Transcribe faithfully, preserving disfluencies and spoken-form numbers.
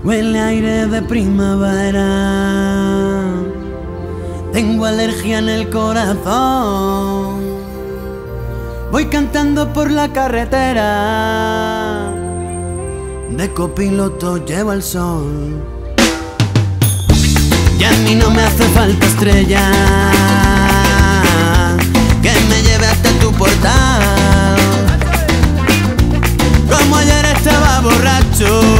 Huele aire de primavera. Tengo alergia en el corazón. Voy cantando por la carretera. De copiloto llevo el sol. Y a mí no me hace falta estrella que me lleve hasta tu portal. Como ayer estaba borracho,